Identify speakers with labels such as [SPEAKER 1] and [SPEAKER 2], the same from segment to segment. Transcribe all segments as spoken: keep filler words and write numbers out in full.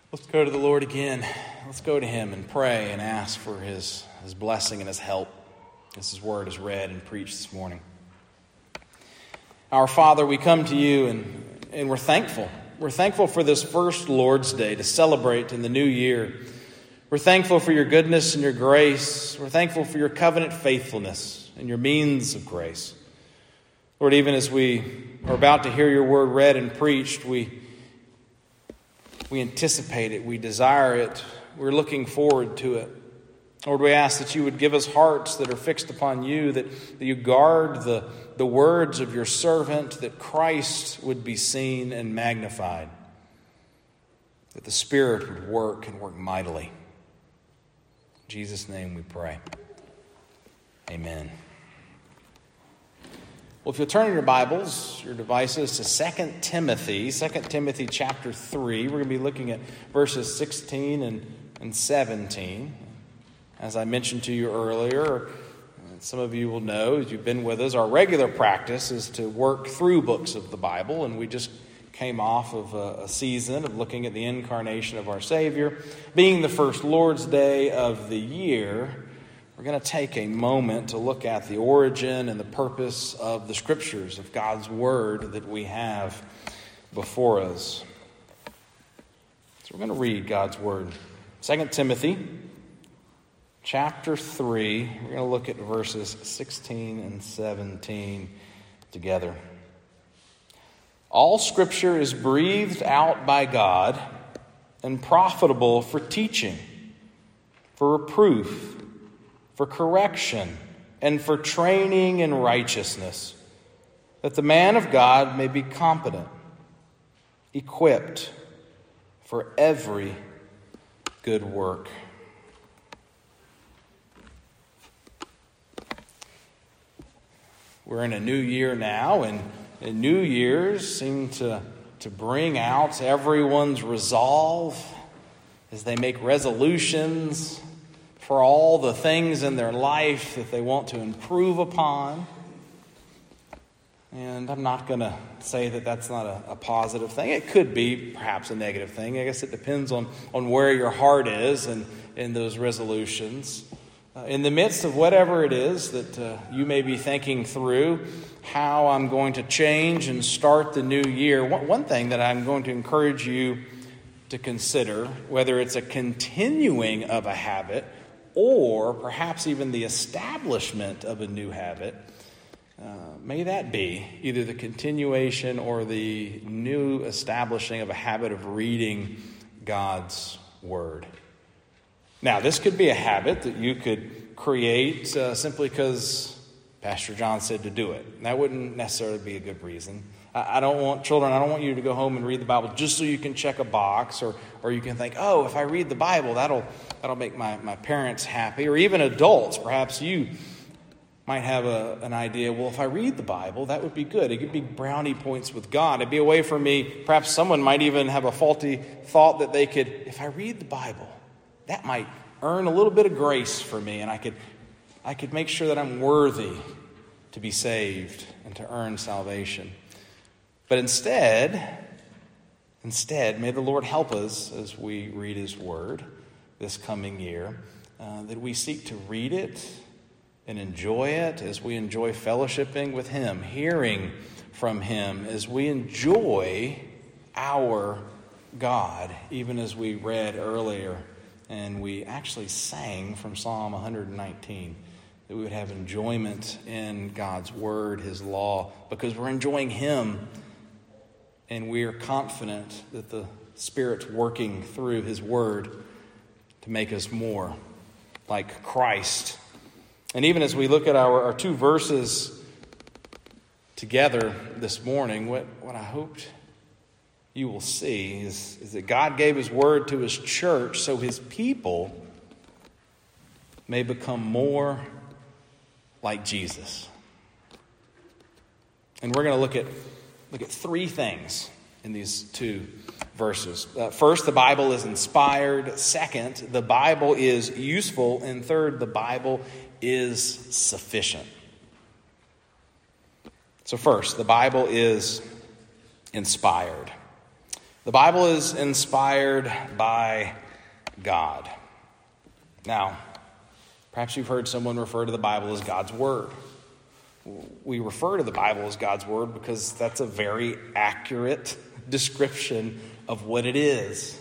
[SPEAKER 1] Let's go to the Lord again. Let's go to Him and pray and ask for His, His blessing and His help as His word is read and preached this morning. Our Father, we come to You and, and we're thankful. We're thankful for this first Lord's Day to celebrate in the new year. We're thankful for Your goodness and Your grace. We're thankful for Your covenant faithfulness and Your means of grace. Lord, even as we are about to hear Your word read and preached, we We anticipate it. We desire it. We're looking forward to it. Lord, we ask that You would give us hearts that are fixed upon You, that, that You guard the, the words of Your servant, that Christ would be seen and magnified, that the Spirit would work and work mightily. In Jesus' name we pray. Amen. Well, if you'll turn in your Bibles, your devices, to Second Timothy, Second Timothy chapter three, we're going to be looking at verses sixteen and, and seventeen. As I mentioned to you earlier, some of you will know, as you've been with us, our regular practice is to work through books of the Bible, and we just came off of a, a season of looking at the incarnation of our Savior. Being the first Lord's Day of the year, we're going to take a moment to look at the origin and the purpose of the Scriptures, of God's Word that we have before us. So we're going to read God's Word. Second Timothy chapter three, we're going to look at verses sixteen and seventeen together. All Scripture is breathed out by God and profitable for teaching, for reproof, for correction, and for training in righteousness, that the man of God may be competent, equipped for every good work. We're in a new year now, and, and New Year's seem to, to bring out everyone's resolve as they make resolutions for all the things in their life that they want to improve upon. And I'm not going to say that that's not a, a positive thing. It could be perhaps a negative thing. I guess it depends on, on where your heart is and in those resolutions. Uh, in the midst of whatever it is that uh, you may be thinking through, how I'm going to change and start the new year, one, one thing that I'm going to encourage you to consider, whether it's a continuing of a habit or perhaps even the establishment of a new habit, uh, may that be either the continuation or the new establishing of a habit of reading God's Word. Now, this could be a habit that you could create uh, simply because Pastor John said to do it. That wouldn't necessarily be a good reason. I don't want children, I don't want you to go home and read the Bible just so you can check a box, or or you can think, oh, if I read the Bible, that'll that'll make my, my parents happy. Or even adults, perhaps you might have a, an idea, well, if I read the Bible, that would be good. It could be brownie points with God. It'd be a way for me, perhaps someone might even have a faulty thought that they could, if I read the Bible, that might earn a little bit of grace for me, and I could I could make sure that I'm worthy to be saved and to earn salvation. But instead, instead, may the Lord help us as we read His Word this coming year, uh, that we seek to read it and enjoy it as we enjoy fellowshipping with Him, hearing from Him, as we enjoy our God, even as we read earlier and we actually sang from Psalm one nineteen, that we would have enjoyment in God's Word, His law, because we're enjoying Him. And we are confident that the Spirit's working through His Word to make us more like Christ. And even as we look at our, our two verses together this morning, what, what I hoped you will see is, is that God gave His Word to His church so His people may become more like Jesus. And we're going to look at Look at three things in these two verses. Uh, first, the Bible is inspired. Second, the Bible is useful. And third, the Bible is sufficient. So first, the Bible is inspired. The Bible is inspired by God. Now, perhaps you've heard someone refer to the Bible as God's Word. We refer to the Bible as God's Word because that's a very accurate description of what it is.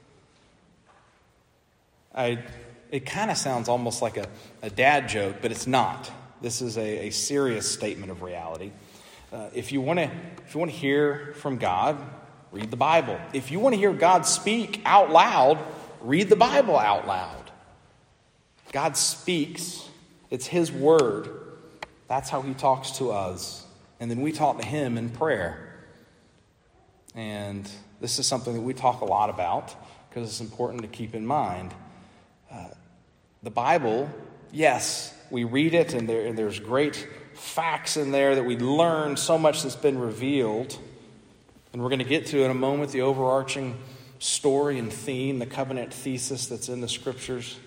[SPEAKER 1] I, it kind of sounds almost like a, a dad joke, but it's not. This is a, a serious statement of reality. Uh, if you want to, if you want to hear from God, read the Bible. If you want to hear God speak out loud, read the Bible out loud. God speaks. It's His Word. That's how He talks to us. And then we talk to Him in prayer. And this is something that we talk a lot about because it's important to keep in mind. Uh, the Bible, yes, we read it and, there, and there's great facts in there that we learn, so much that's been revealed. And we're going to get to in a moment the overarching story and theme, the covenant thesis that's in the Scriptures.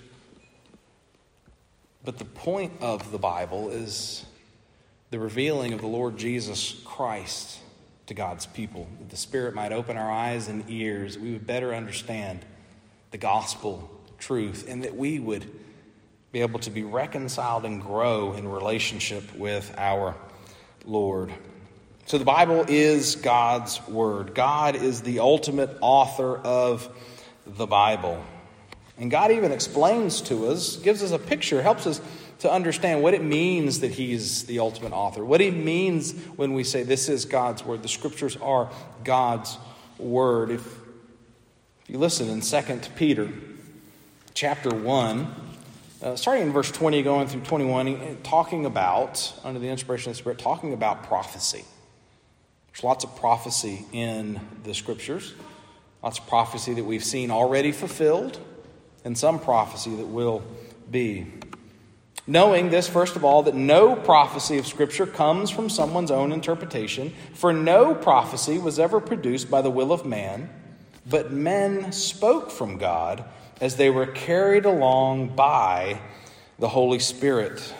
[SPEAKER 1] But the point of the Bible is the revealing of the Lord Jesus Christ to God's people. That the Spirit might open our eyes and ears, that we would better understand the gospel truth, and that we would be able to be reconciled and grow in relationship with our Lord. So the Bible is God's Word. God is the ultimate author of the Bible. And God even explains to us, gives us a picture, helps us to understand what it means that He's the ultimate author. What it means when we say this is God's Word. The Scriptures are God's Word. If, if you listen in Second Peter chapter one, uh, starting in verse twenty, going through twenty-one, talking about, under the inspiration of the Spirit, talking about prophecy. There's lots of prophecy in the Scriptures. Lots of prophecy that we've seen already fulfilled, and some prophecy that will be. Knowing this, first of all, that no prophecy of Scripture comes from someone's own interpretation, for no prophecy was ever produced by the will of man, but men spoke from God as they were carried along by the Holy Spirit.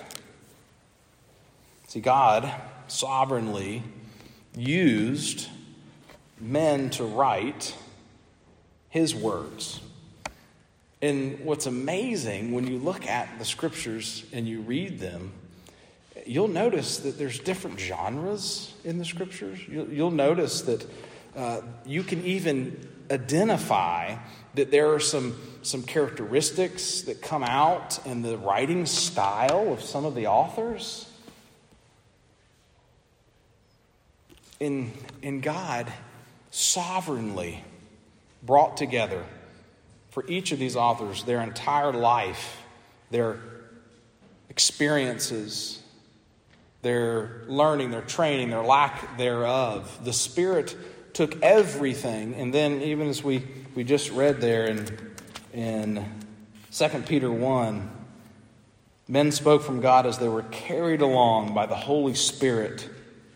[SPEAKER 1] See, God sovereignly used men to write His words. And what's amazing when you look at the Scriptures and you read them, you'll notice that there's different genres in the Scriptures. You'll, you'll notice that uh, you can even identify that there are some, some characteristics that come out in the writing style of some of the authors. In, in God sovereignly brought together for each of these authors their entire life, their experiences, their learning, their training, their lack thereof. The Spirit took everything, and then even as we, we just read there in, in Second Peter one, men spoke from God as they were carried along by the Holy Spirit,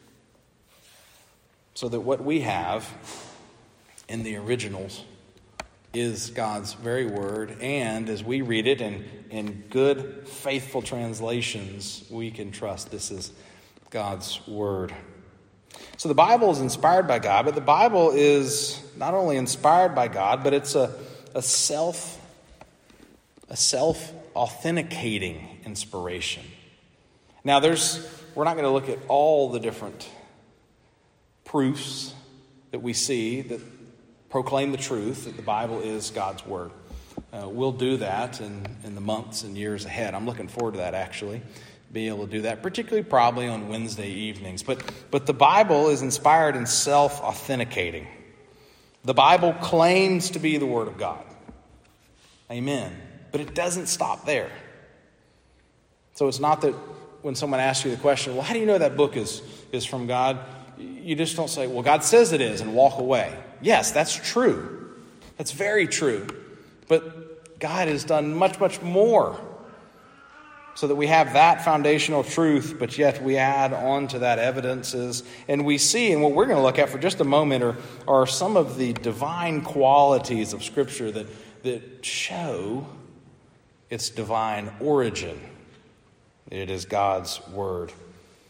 [SPEAKER 1] so that what we have in the originals is God's very word, and as we read it in, in good, faithful translations, we can trust this is God's word. So the Bible is inspired by God, but the Bible is not only inspired by God, but it's a, a self a self-authenticating inspiration. Now there's we're not going to look at all the different proofs that we see that proclaim the truth that the Bible is God's Word. Uh, we'll do that in, in the months and years ahead. I'm looking forward to that, actually, being able to do that, particularly probably on Wednesday evenings. But, but the Bible is inspired and self-authenticating. The Bible claims to be the Word of God. Amen. But it doesn't stop there. So it's not that when someone asks you the question, well, how do you know that book is, is from God? You just don't say, well, God says it is, and walk away. Yes, that's true. That's very true. But God has done much, much more so that we have that foundational truth, but yet we add on to that evidences. And we see, and what we're going to look at for just a moment are, are some of the divine qualities of Scripture that, that show its divine origin. It is God's Word.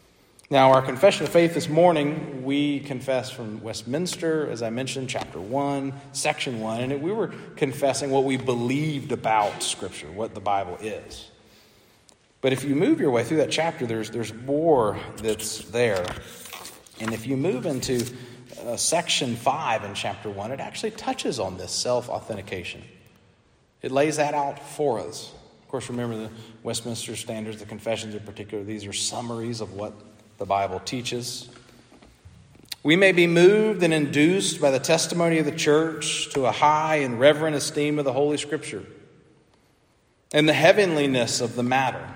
[SPEAKER 1] Now, our confession of faith this morning, we confess from Westminster, as I mentioned, chapter one, section one, and we were confessing what we believed about Scripture, what the Bible is. But if you move your way through that chapter, there's there's more that's there. And if you move into uh, section five in chapter one, it actually touches on this self-authentication. It lays that out for us. Of course, remember the Westminster Standards, the confessions in particular, these are summaries of what the Bible teaches. We may be moved and induced by the testimony of the church to a high and reverent esteem of the Holy Scripture and the heavenliness of the matter,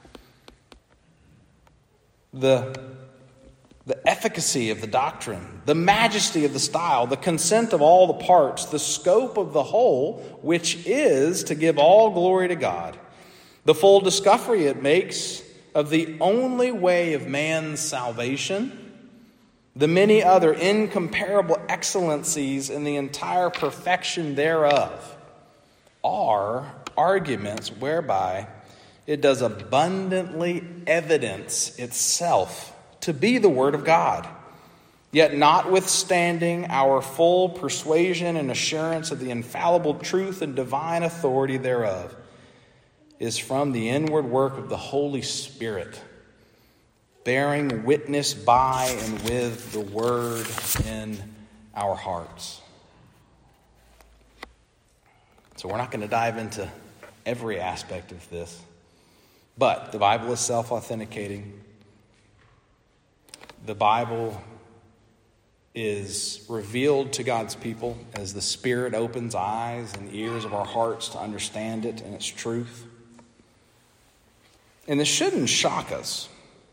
[SPEAKER 1] the, the efficacy of the doctrine, the majesty of the style, the consent of all the parts, the scope of the whole, which is to give all glory to God, the full discovery it makes of the only way of man's salvation, the many other incomparable excellencies and the entire perfection thereof, are arguments whereby it does abundantly evidence itself to be the Word of God, yet notwithstanding our full persuasion and assurance of the infallible truth and divine authority thereof, is from the inward work of the Holy Spirit, bearing witness by and with the Word in our hearts. So we're not going to dive into every aspect of this, but the Bible is self-authenticating. The Bible is revealed to God's people as the Spirit opens eyes and ears of our hearts to understand it and its truth. And this shouldn't shock us.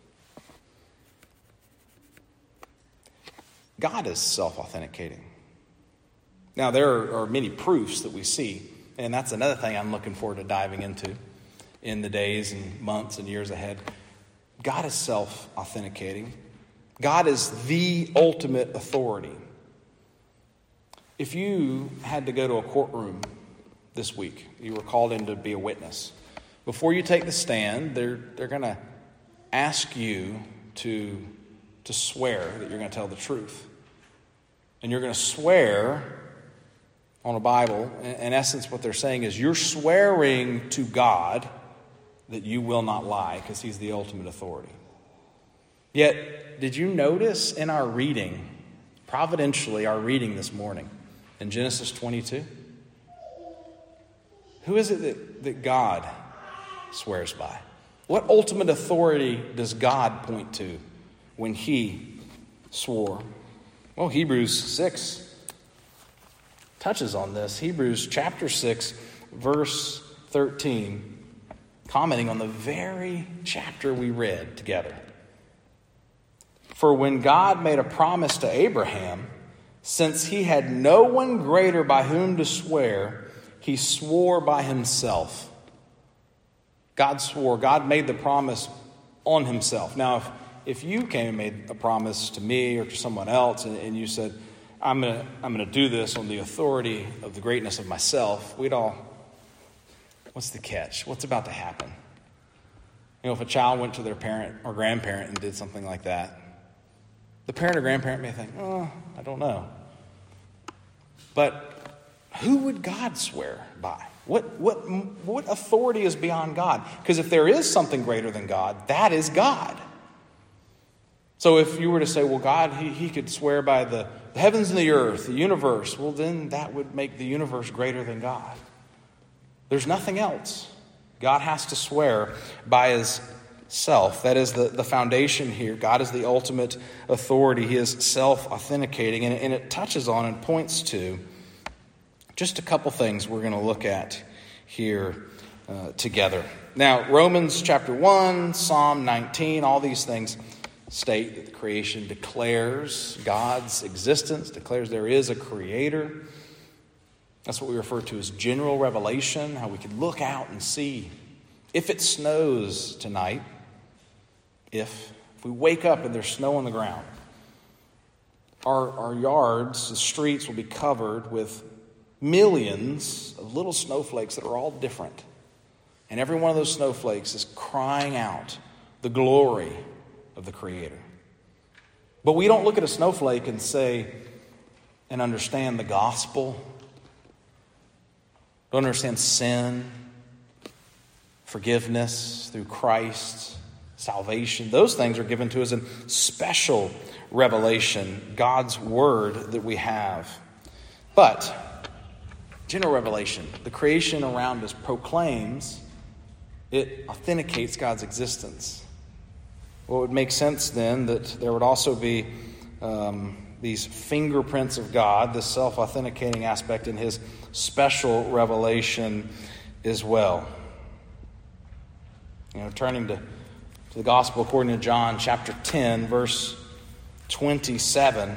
[SPEAKER 1] God is self-authenticating. Now, there are many proofs that we see, and that's another thing I'm looking forward to diving into in the days and months and years ahead. God is self-authenticating. God is the ultimate authority. If you had to go to a courtroom this week, you were called in to be a witness, before you take the stand, they're they're going to ask you to, to swear that you're going to tell the truth. And you're going to swear on a Bible. In, in essence, what they're saying is you're swearing to God that you will not lie because he's the ultimate authority. Yet, did you notice in our reading, providentially our reading this morning, in Genesis twenty-two? Who is it that, that God swears by? What ultimate authority does God point to when he swore? Well, Hebrews six touches on this. Hebrews chapter six, verse thirteen, commenting on the very chapter we read together. For when God made a promise to Abraham, since he had no one greater by whom to swear, he swore by himself. God swore, God made the promise on himself. Now, if, if you came and made a promise to me or to someone else, and, and you said, I'm going to I'm going to do this on the authority of the greatness of myself, we'd all, what's the catch? What's about to happen? You know, if a child went to their parent or grandparent and did something like that, the parent or grandparent may think, oh, I don't know. But who would God swear by? What what what authority is beyond God? Because if there is something greater than God, that is God. So if you were to say, well, God, he, he could swear by the, the heavens and the earth, the universe, well, then that would make the universe greater than God. There's nothing else. God has to swear by his self. That is the, the foundation here. God is the ultimate authority. He is self-authenticating, and, and it touches on and points to just a couple things we're going to look at here uh, together. Now, Romans chapter one, Psalm nineteen, all these things state that the creation declares God's existence, declares there is a creator. That's what we refer to as general revelation, how we can look out and see. If it snows tonight, if, if we wake up and there's snow on the ground, our, our yards, the streets will be covered with millions of little snowflakes that are all different. And every one of those snowflakes is crying out the glory of the Creator. But we don't look at a snowflake and say, and understand the gospel, don't understand sin, forgiveness through Christ, salvation. Those things are given to us in special revelation, God's word that we have. But general revelation, the creation around us proclaims, it authenticates God's existence. Well, it would make sense then that there would also be um, these fingerprints of God, the self-authenticating aspect in his special revelation as well. You know, turning to, to the gospel according to John chapter ten, verse twenty-seven,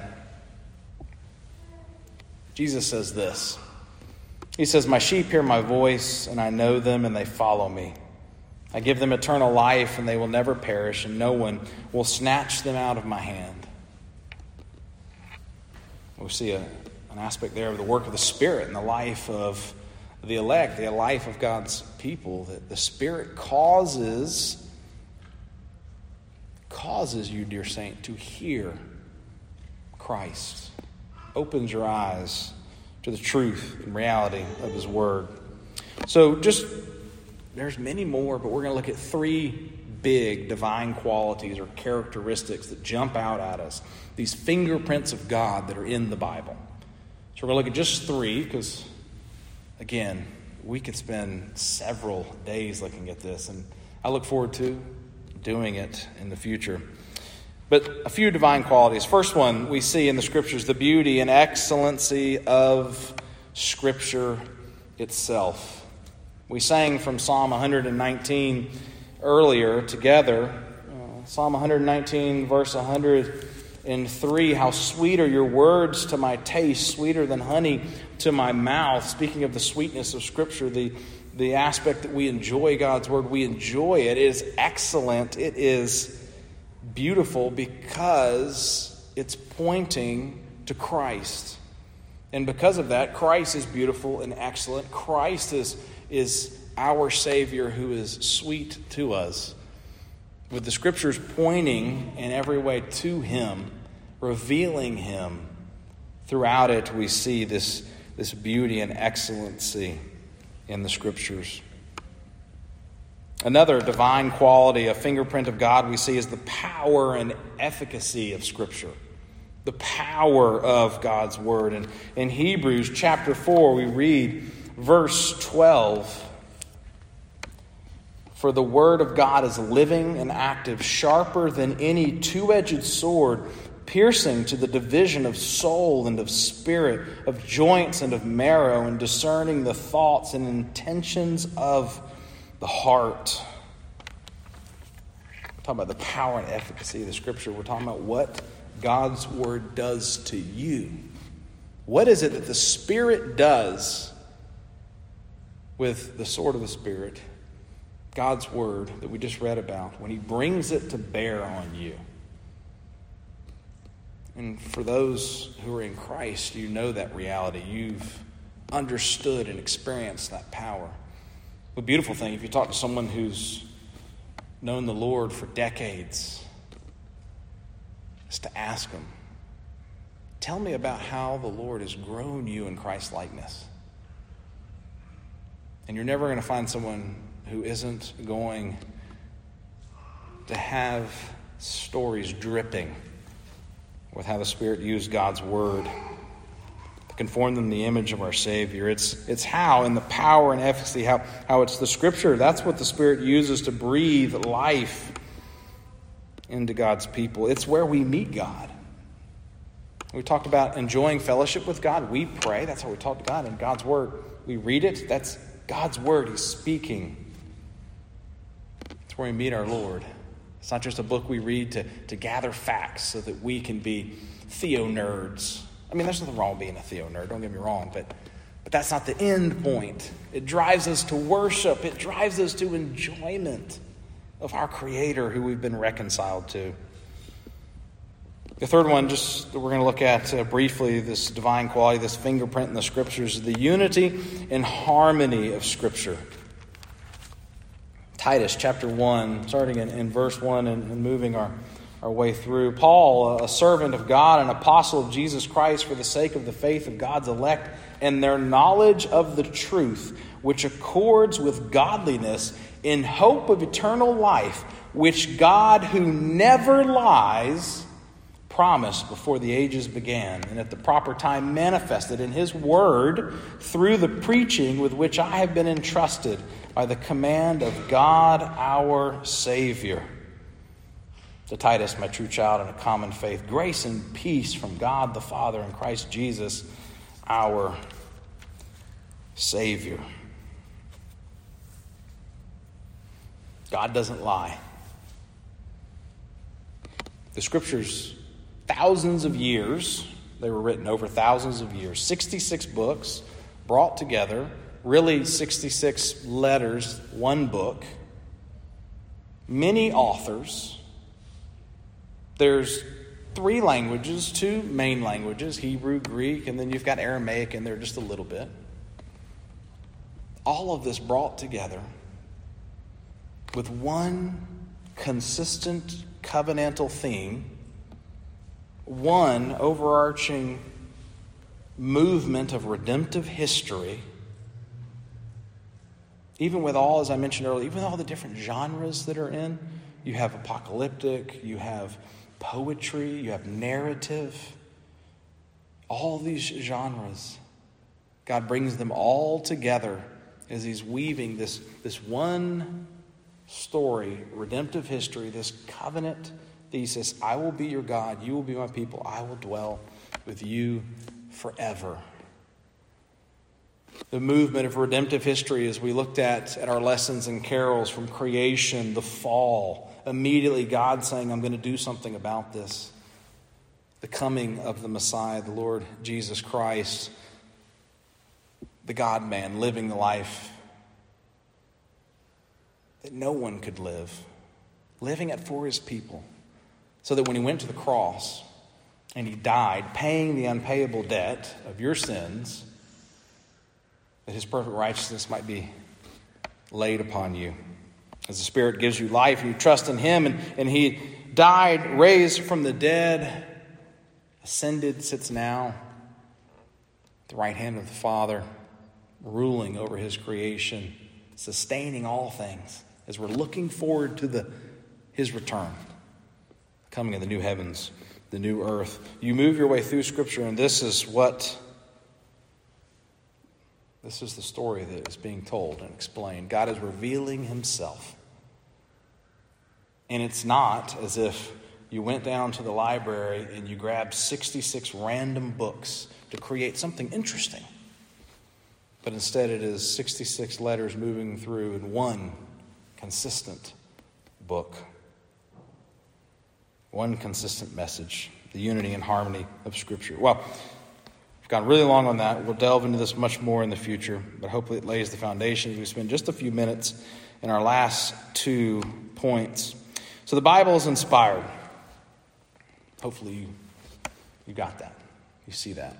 [SPEAKER 1] Jesus says this. He says, "My sheep hear my voice, and I know them, and they follow me. I give them eternal life, and they will never perish, and no one will snatch them out of my hand." We see a, an aspect there of the work of the Spirit in the life of the elect, the life of God's people, that the Spirit causes, causes you, dear saint, to hear Christ. Opens your eyes to the truth and reality of his word. So just, there's many more, but we're going to look at three big divine qualities or characteristics that jump out at us. These fingerprints of God that are in the Bible. So we're going to look at just three because, again, we could spend several days looking at this, and I look forward to doing it in the future. But a few divine qualities. First one we see in the Scriptures, the beauty and excellency of Scripture itself. We sang from Psalm one nineteen earlier together. Uh, Psalm one nineteen, verse one hundred three, "How sweet are your words to my taste, sweeter than honey to my mouth." Speaking of the sweetness of Scripture, the, the aspect that we enjoy God's word, we enjoy it. It is excellent. It is beautiful because it's pointing to Christ. And because of that, Christ is beautiful and excellent. Christ is, is our Savior who is sweet to us. With the Scriptures pointing in every way to him, revealing him. Throughout it, we see this, this beauty and excellency in the Scriptures. Another divine quality, a fingerprint of God we see is the power and efficacy of Scripture. The power of God's Word. And in Hebrews chapter four, we read verse twelve. "For the Word of God is living and active, sharper than any two-edged sword, piercing to the division of soul and of spirit, of joints and of marrow, and discerning the thoughts and intentions of the heart." We're talking about the power and efficacy of the Scripture. We're talking about what God's Word does to you. What is it that the Spirit does with the sword of the Spirit, God's Word that we just read about, when he brings it to bear on you? And for those who are in Christ, you know that reality. You've understood and experienced that power. The beautiful thing, if you talk to someone who's known the Lord for decades, is to ask them, tell me about how the Lord has grown you in Christ's likeness. And you're never going to find someone who isn't going to have stories dripping with how the Spirit used God's Word to conform them to the image of our Savior. It's it's how, in the power and efficacy, how, how it's the Scripture. That's what the Spirit uses to breathe life into God's people. It's where we meet God. We talked about enjoying fellowship with God. We pray. That's how we talk to God in God's Word. We read it. That's God's Word. He's speaking. It's where we meet our Lord. It's not just a book we read to, to gather facts so that we can be theo-nerds. I mean, there's nothing wrong with being a theo-nerd, don't get me wrong, but, but that's not the end point. It drives us to worship. It drives us to enjoyment of our Creator who we've been reconciled to. The third one, just that we're going to look at uh, briefly, this divine quality, this fingerprint in the Scriptures, is the unity and harmony of Scripture. Titus chapter one, starting in, in verse one and, and moving our, our way through. Paul, a servant of God, an apostle of Jesus Christ, for the sake of the faith of God's elect and their knowledge of the truth, which accords with godliness, in hope of eternal life, which God, who never lies, promised before the ages began, and at the proper time manifested in his word through the preaching with which I have been entrusted by the command of God our Savior. To Titus, my true child in a common faith, grace and peace from God the Father and Christ Jesus our Savior. God doesn't lie. The Scriptures, thousands of years, they were written over thousands of years, sixty-six books brought together, really sixty-six letters, one book, many authors. There's three languages, two main languages, Hebrew, Greek, and then you've got Aramaic in there just a little bit. All of this brought together with one consistent covenantal theme, one overarching movement of redemptive history, even with all, as I mentioned earlier, even all the different genres that are in. You have apocalyptic, you have poetry, you have narrative, all these genres. God brings them all together as he's weaving this, this one story, redemptive history, this covenant thesis. I will be your God, you will be my people, I will dwell with you forever. The movement of redemptive history, as we looked at at our lessons and carols, from creation, the fall, immediately God saying, I'm going to do something about this. The coming of the Messiah, the Lord Jesus Christ, the God-man living the life that no one could live, living it for his people, so that when he went to the cross and he died, paying the unpayable debt of your sins, that his perfect righteousness might be laid upon you. As the Spirit gives you life and you trust in him, and, and he died, raised from the dead, ascended, sits now at the right hand of the Father, ruling over his creation, sustaining all things, as we're looking forward to the his return, coming of the new heavens, the new earth. You move your way through Scripture, and this is what This is the story that is being told and explained. God is revealing himself. And it's not as if you went down to the library and you grabbed sixty-six random books to create something interesting. But instead it is sixty-six letters moving through in one consistent book. One consistent message. The unity and harmony of Scripture. Well, I've gone really long on that. We'll delve into this much more in the future, but hopefully it lays the foundation as we spend just a few minutes in our last two points. So the Bible is inspired. Hopefully you, you got that. You see that.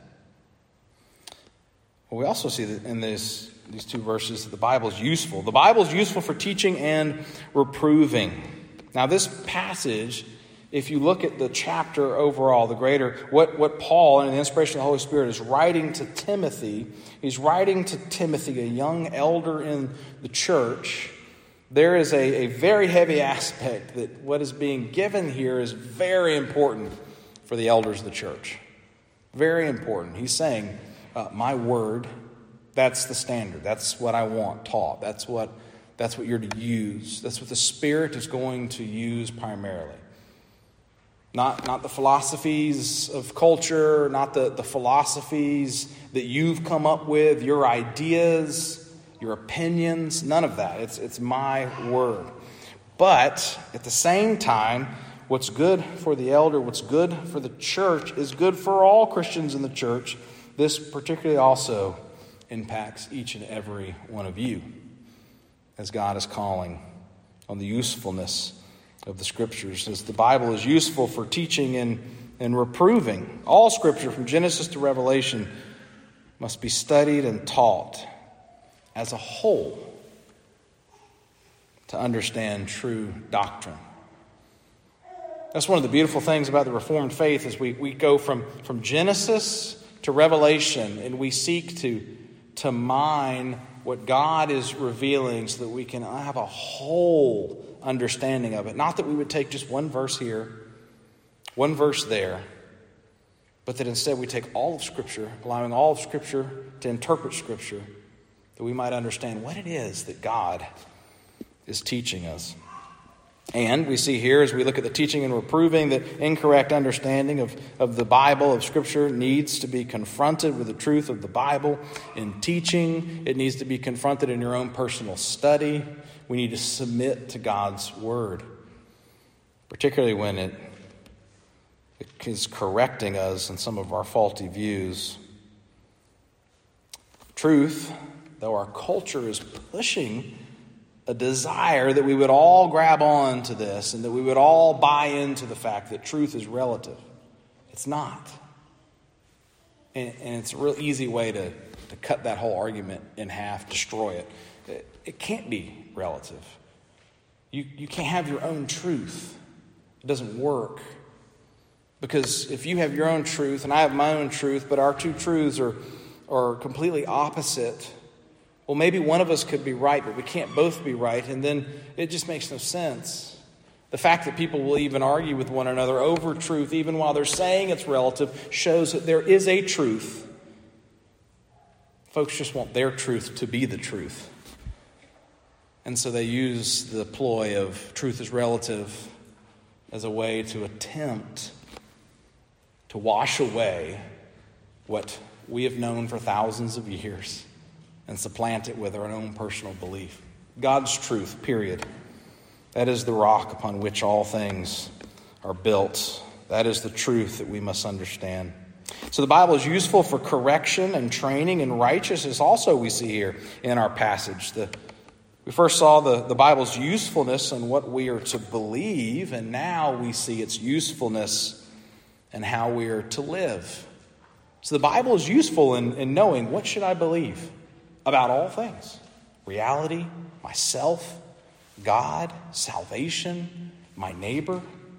[SPEAKER 1] Well, we also see that in this, these two verses that the Bible is useful. The Bible is useful for teaching and reproving. Now this passage, if you look at the chapter overall, the greater, what, what Paul, in the inspiration of the Holy Spirit, is writing to Timothy, he's writing to Timothy, a young elder in the church. There is a, a very heavy aspect that what is being given here is very important for the elders of the church. Very important. He's saying, uh, my word, that's the standard. That's what I want taught. That's what, that's what you're to use. That's what the Spirit is going to use primarily. Not, not the philosophies of culture, not the, the philosophies that you've come up with, your ideas, your opinions, none of that. It's, it's my word. But at the same time, what's good for the elder, what's good for the church is good for all Christians in the church. This particularly also impacts each and every one of you, as God is calling on the usefulness of the Scriptures, as the Bible is useful for teaching and, and reproving. All Scripture, from Genesis to Revelation, must be studied and taught as a whole to understand true doctrine. That's one of the beautiful things about the Reformed faith is we, we go from, from Genesis to Revelation, and we seek to, to mine what God is revealing so that we can have a whole understanding of it. Not that we would take just one verse here, one verse there, but that instead we take all of Scripture, allowing all of Scripture to interpret Scripture, that we might understand what it is that God is teaching us. And we see here, as we look at the teaching and reproving, that incorrect understanding of, of the Bible, of Scripture, needs to be confronted with the truth of the Bible in teaching. It needs to be confronted in your own personal study. We need to submit to God's Word, particularly when it, it is correcting us in some of our faulty views. Truth, though our culture is pushing a desire that we would all grab on to this and that we would all buy into the fact that truth is relative. It's not. And, and it's a real easy way to, to cut that whole argument in half, destroy it. It, it can't be relative. You, you can't have your own truth. It doesn't work. Because if you have your own truth and I have my own truth, but our two truths are, are completely opposite, well, maybe one of us could be right, but we can't both be right, and then it just makes no sense. The fact that people will even argue with one another over truth, even while they're saying it's relative, shows that there is a truth. Folks just want their truth to be the truth. And so they use the ploy of truth is relative as a way to attempt to wash away what we have known for thousands of years and supplant it with our own personal belief. God's truth, period. That is the rock upon which all things are built. That is the truth that we must understand. So the Bible is useful for correction and training in righteousness also, we see here in our passage. The, we first saw the, the Bible's usefulness and what we are to believe, and now we see its usefulness and how we are to live. So the Bible is useful in, in knowing what should I believe about all things. Reality, myself, God, salvation, my neighbor.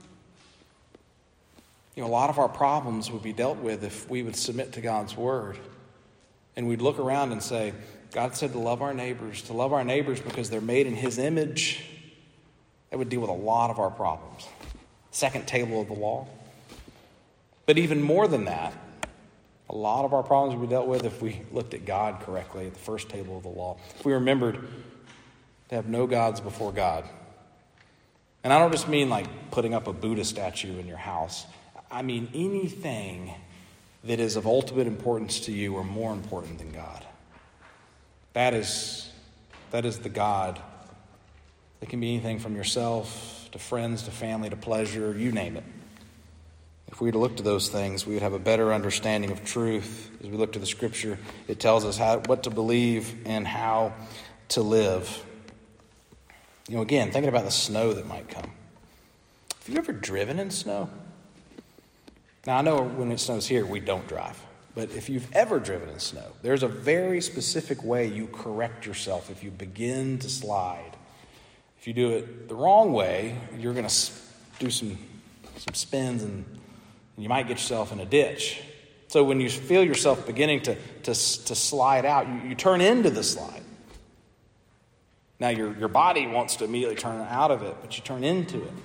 [SPEAKER 1] You know, a lot of our problems would be dealt with if we would submit to God's word. And we'd look around and say, God said to love our neighbors, to love our neighbors because they're made in his image. That would deal with a lot of our problems. Second table of the law. But even more than that, a lot of our problems would be dealt with if we looked at God correctly at the first table of the law. If we remembered to have no gods before God. And I don't just mean like putting up a Buddha statue in your house. I mean anything that is of ultimate importance to you or more important than God. That is, that is the God. It can be anything from yourself to friends to family to pleasure, you name it. If we were to look to those things, we would have a better understanding of truth. As we look to the Scripture, it tells us how, what to believe and how to live. You know, again, thinking about the snow that might come. Have you ever driven in snow? Now, I know when it snows here, we don't drive. But if you've ever driven in snow, there's a very specific way you correct yourself if you begin to slide. If you do it the wrong way, you're going to do some, some spins and you might get yourself in a ditch. So when you feel yourself beginning to, to, to slide out, you, you turn into the slide. Now your, your body wants to immediately turn out of it, but you turn into it.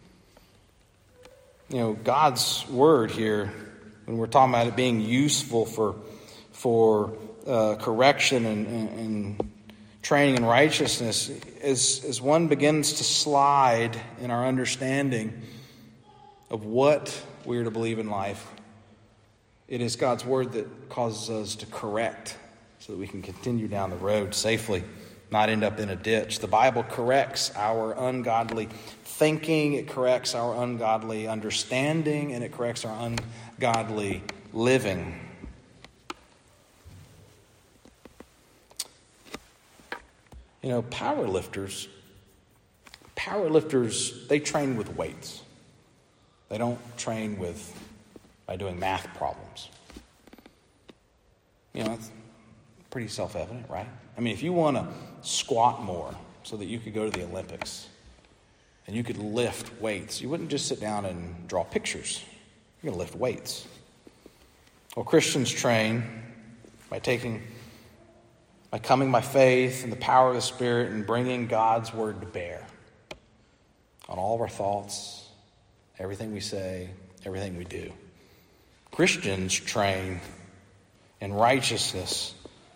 [SPEAKER 1] You know, God's word here, when we're talking about it being useful for, for uh, correction and, and, and training in righteousness, as, as one begins to slide in our understanding of what we are to believe in life, it is God's word that causes us to correct so that we can continue down the road safely, not end up in a ditch. The Bible corrects our ungodly thinking, it corrects our ungodly understanding, and it corrects our ungodly living. You know, power lifters, power lifters, they train with weights. They don't train with by doing math problems. You know, it's pretty self-evident, right? I mean, if you want to squat more so that you could go to the Olympics, and you could lift weights. You wouldn't just sit down and draw pictures. You're going to lift weights. Well, Christians train by taking, by coming by faith and the power of the Spirit and bringing God's word to bear on all of our thoughts, everything we say, everything we do. Christians train in righteousness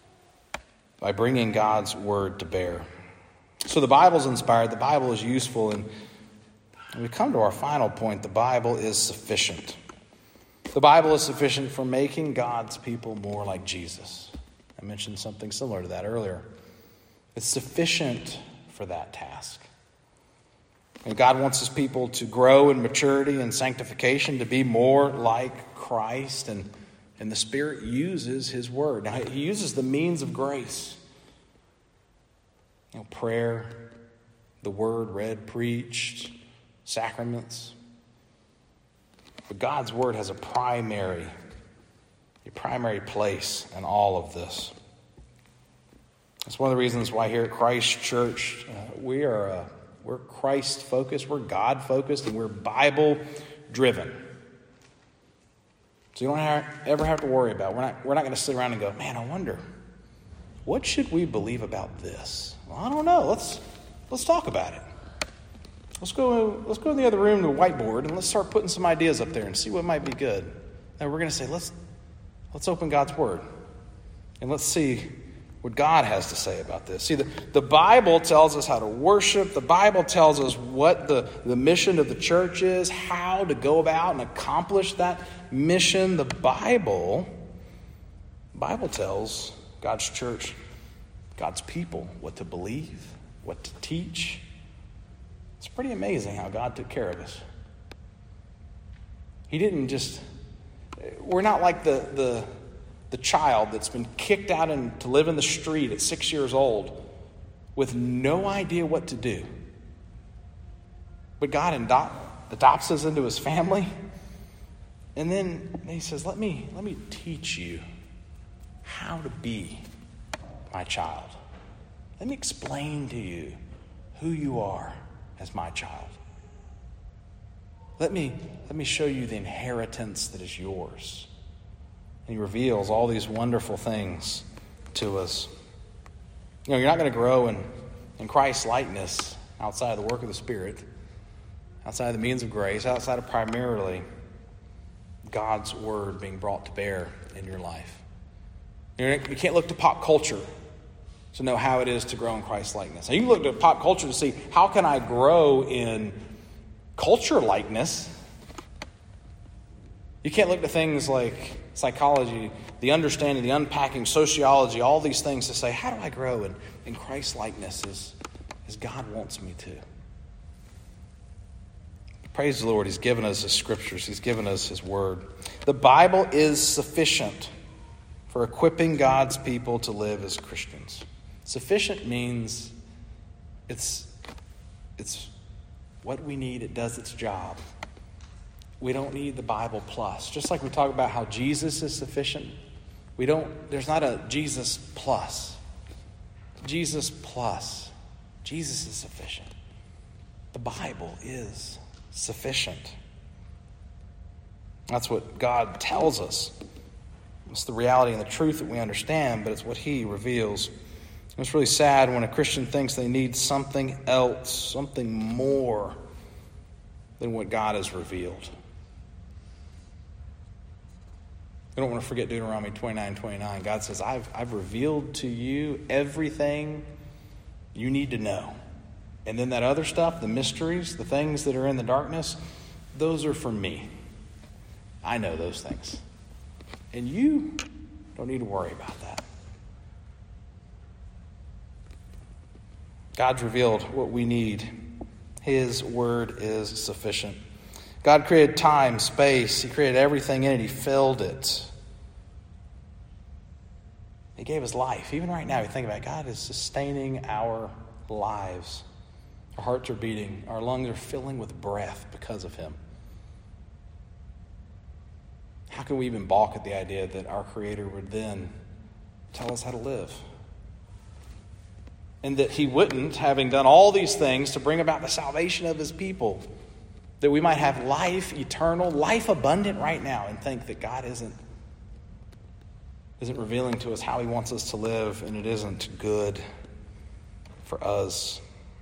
[SPEAKER 1] by bringing God's word to bear. So the Bible's inspired, the Bible is useful, and when we come to our final point, the Bible is sufficient. The Bible is sufficient for making God's people more like Jesus. I mentioned something similar to that earlier. It's sufficient for that task. And God wants his people to grow in maturity and sanctification, to be more like Christ, and, and the Spirit uses his word. Now, he uses the means of grace. You know, prayer, the word read, preached, sacraments. But God's word has a primary, a primary place in all of this. That's one of the reasons why here at Christ Church, uh, we are uh, we're Christ-focused, we're God-focused, and we're Bible-driven. So you don't have, ever have to worry about it. We're not, we're not going to sit around and go, man, I wonder, what should we believe about this? Well, I don't know. Let's let's talk about it. Let's go let's go in the other room to a whiteboard and let's start putting some ideas up there and see what might be good. And we're going to say, let's let's open God's word and let's see what God has to say about this. See, the, the Bible tells us how to worship. The Bible tells us what the, the mission of the church is, how to go about and accomplish that mission. The Bible, the Bible tells God's church, God's people, what to believe, what to teach. It's pretty amazing how God took care of us. He didn't just, we're not like the, the, the child that's been kicked out and to live in the street at six years old with no idea what to do. But God adopt, adopts us into his family. And then he says, let me, let me teach you how to be my child. Let me explain to you who you are as my child. Let me, let me show you the inheritance that is yours. And he reveals all these wonderful things to us. You know, you're not going to grow in, in Christ's likeness outside of the work of the Spirit, outside of the means of grace, outside of primarily God's word being brought to bear in your life. You can't look to pop culture to know how it is to grow in Christ's likeness. Now, you can look to pop culture to see, how can I grow in culture likeness? You can't look to things like psychology, the understanding, the unpacking, sociology, all these things to say, how do I grow in, in Christ's likeness as, as God wants me to? Praise the Lord, he's given us his scriptures. He's given us his word. The Bible is sufficient for equipping God's people to live as Christians. Sufficient means it's, it's what we need. It does its job. We don't need the Bible plus. Just like we talk about how Jesus is sufficient, we don't, there's not a Jesus plus. Jesus plus. Jesus is sufficient. The Bible is sufficient. That's what God tells us. It's the reality and the truth that we understand, but it's what he reveals. It's really sad when a Christian thinks they need something else, something more than what God has revealed. We don't want to forget Deuteronomy twenty-nine twenty-nine. God says, I've, I've revealed to you everything you need to know. And then that other stuff, the mysteries, the things that are in the darkness, those are for me. I know those things. And you don't need to worry about that. God's revealed what we need. His word is sufficient. God created time, space. He created everything in it. He filled it. He gave us life. Even right now, you think about it, God is sustaining our lives. Our hearts are beating. Our lungs are filling with breath because of him. How can we even balk at the idea that our Creator would then tell us how to live? and that he wouldn't, having done all these things to bring about the salvation of his people, that we might have life eternal, life abundant right now, and think that God isn't, isn't revealing to us how he wants us to live, and it isn't good for us.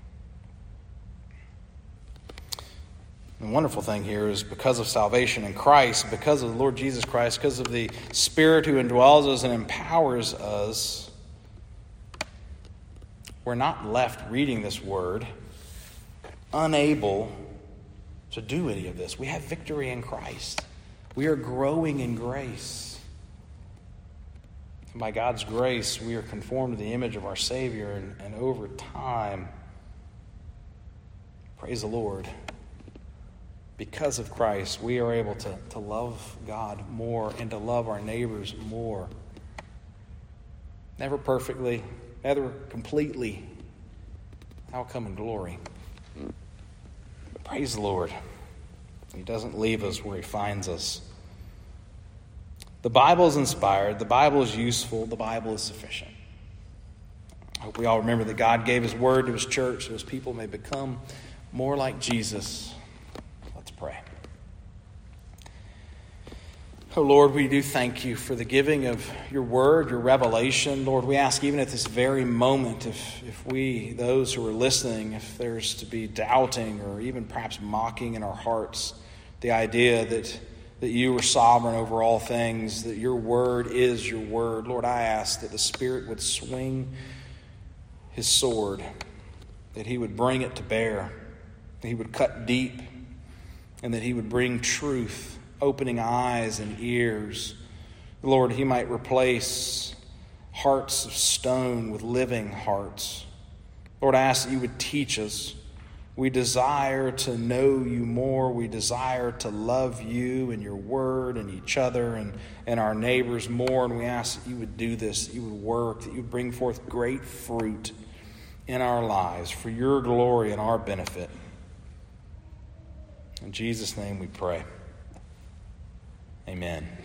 [SPEAKER 1] The wonderful thing here is because of salvation in Christ, because of the Lord Jesus Christ, because of the Spirit who indwells us and empowers us, we're not left reading this word unable to do any of this. We have victory in Christ. We are growing in grace. And by God's grace, we are conformed to the image of our Savior, and, and over time, praise the Lord, because of Christ, we are able to, to love God more and to love our neighbors more. Never perfectly, never completely. That'll come in glory. But praise the Lord. He doesn't leave us where he finds us. The Bible is inspired. The Bible is useful. The Bible is sufficient. I hope we all remember that God gave his word to his church so his people may become more like Jesus. Let's pray. Oh Lord, we do thank you for the giving of your word, your revelation. Lord, we ask even at this very moment, if, if we, those who are listening, if there's to be doubting or even perhaps mocking in our hearts, the idea that, that you are sovereign over all things, that your word is your word. Lord, I ask that the Spirit would swing his sword, that he would bring it to bear, that he would cut deep, and that he would bring truth, opening eyes and ears. Lord, he might replace hearts of stone with living hearts. Lord, I ask that you would teach us. We desire to know you more. We desire to love you and your word and each other and, and our neighbors more. And we ask that you would do this, that you would work, that you would bring forth great fruit in our lives for your glory and our benefit. In Jesus' name we pray. Amen.